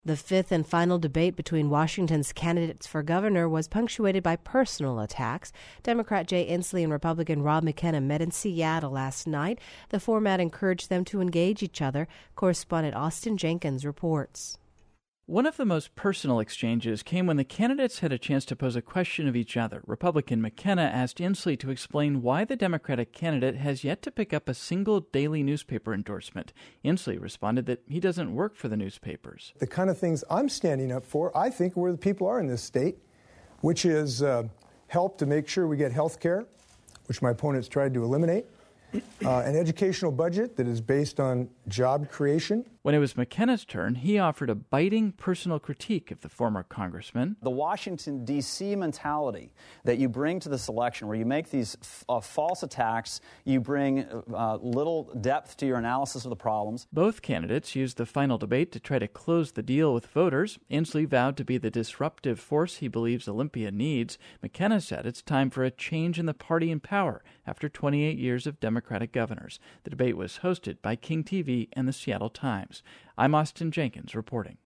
The fifth and final debate between Washington's candidates for governor was punctuated by personal attacks. Democrat Jay Inslee and Republican Rob McKenna met in Seattle last night. The format encouraged them to engage each other. Correspondent Austin Jenkins reports. One of the most personal exchanges came when the candidates had a chance to pose a question of each other. Republican McKenna asked Inslee to explain why the Democratic candidate has yet to pick up a single daily newspaper endorsement. Inslee responded that he doesn't work for the newspapers. The kind of things I'm standing up for, I think, where the people are in this state, which is help to make sure we get health care, which my opponents tried to eliminate, an educational budget that is based on job creation. When it was McKenna's turn, he offered a biting personal critique of the former congressman. The Washington, D.C. mentality that you bring to this election, where you make these false attacks, you bring little depth to your analysis of the problems. Both candidates used the final debate to try to close the deal with voters. Inslee vowed to be the disruptive force he believes Olympia needs. McKenna said it's time for a change in the party in power after 28 years of Democratic governors. The debate was hosted by King TV and the Seattle Times. I'm Austin Jenkins reporting.